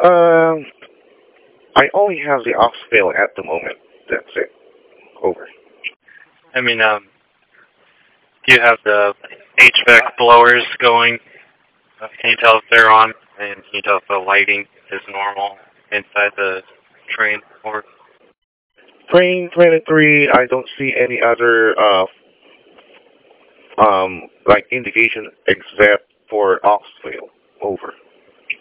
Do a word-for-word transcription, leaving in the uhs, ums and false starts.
Um, I only have the aux fail at the moment. That's it. Over. I mean, um, do you have the H V A C blowers going? Uh, Can you tell if they're on? And can you tell if the lighting is normal inside the train? Or Train twenty-three, I don't see any other, uh, um, like indication except for aux fail. Over.